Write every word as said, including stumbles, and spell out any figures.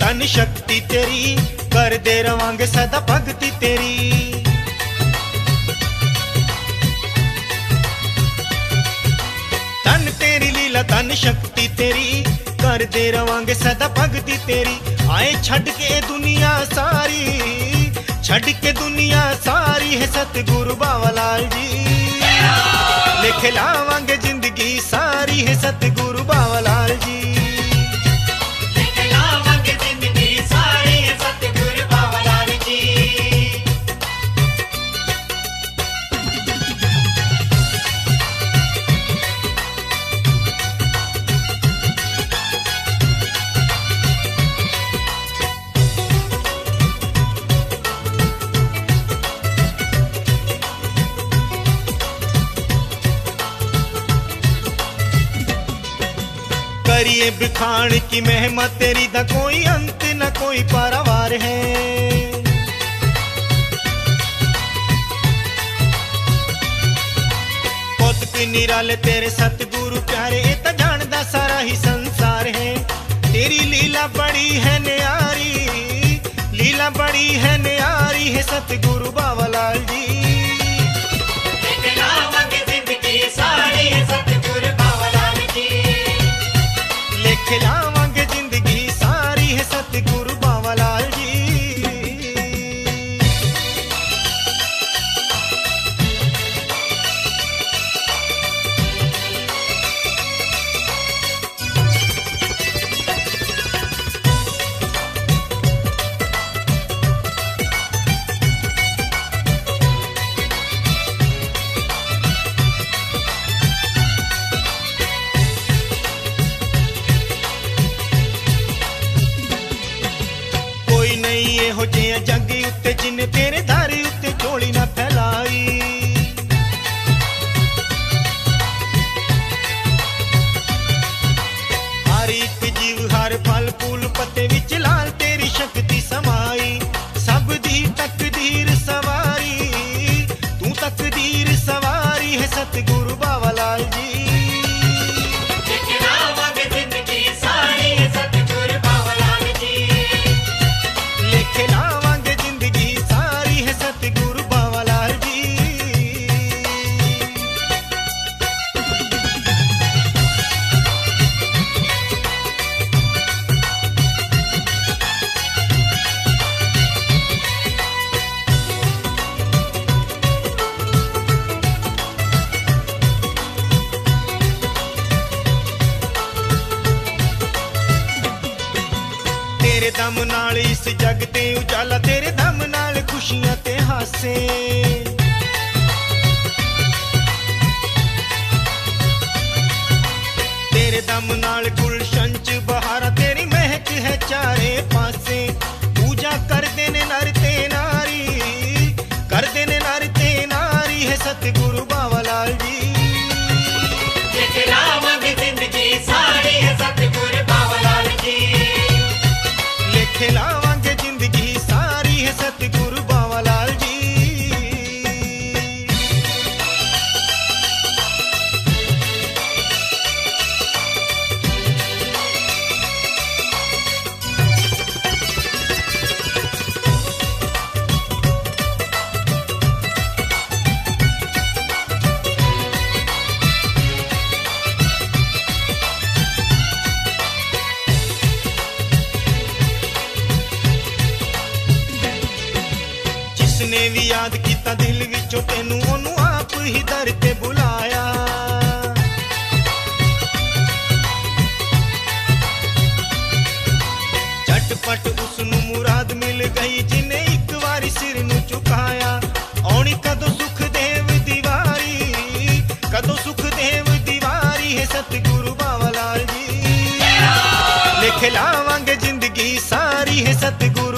धन शक्ति तेरी, करदे रवांगे सदा भगती तेरी। धन तेरी लीला धन शक्ति तेरी, करदे रवांगे सदा भगती तेरी। आए छड़ के दुनिया सारी, छड़ के दुनिया सारी है सतगुरु बाबा लाल जी। लिख लावांगे जिंदगी सारी है सतगुरु बाबा लाल जी। लिख लावांगे जिंदगी सारी है सतगुरु बाबा लाल जी। करिए बिखान की महिमा तेरी दा कोई अंत न कोई पारावार है। कौतक निराले तेरे सतगुरु प्यारे, ये तो जानदा सारा ही संसार है। तेरी लीला बड़ी है न्यारी, लीला बड़ी है न्यारी है सतगुरु बाबा लाल जी। लिख लावांगे जिंदगी सारी है सतगुरु बाबा लाल जी। लिख लावांगे जिंदगी सारी है सतगुरु बाबा लाल जी। हो जिया जग उत्ते जिन्ने तेरे दर उत्ते झोली ना फैलाई। हर एक जीव हर फल फूल पत्ते विच लाल तेरी शक्ति समाई। सब दी तकदीर सवारी, तू तकदीर सवारी है सतगुरु बाबा लाल जी। लिख लावांगे जिंदगी सारी है सतगुरु बाबा लाल जी। लिख लावांगे जिंदगी सारी है सतगुरु बाबा लाल जी। तेरे दम नाल इस जग ते उजाला, तेरे दम नाल खुशियां ते हासे। तेरे दम नाल गुलशन च बहारा, तेरी महक है चारे पासे। पूजा करदे ने नर ते नारी, करदे ने नर ते नारी है सतगुरु बाबा लाल जी। लिख लावांगे जिंदगी सारी है सतगुरु बाबा लाल जी। लिख लावांगे जिंदगी सारी है सतगुरु बाबा लाल जी। जिसने भी याद किया दिल विचों तेनू, ओनू आप ही दर ते बुलाया। झटपट उसनू मुराद मिल गई, जिन्हें एक बारी सिर नू झुकाया। औनी कदों सुखदेव दीवारी, कदों सुखदेव दीवारी है सतगुरु बाबा लाल जी। लिख लावांगे जिंदगी सारी है सतगुरु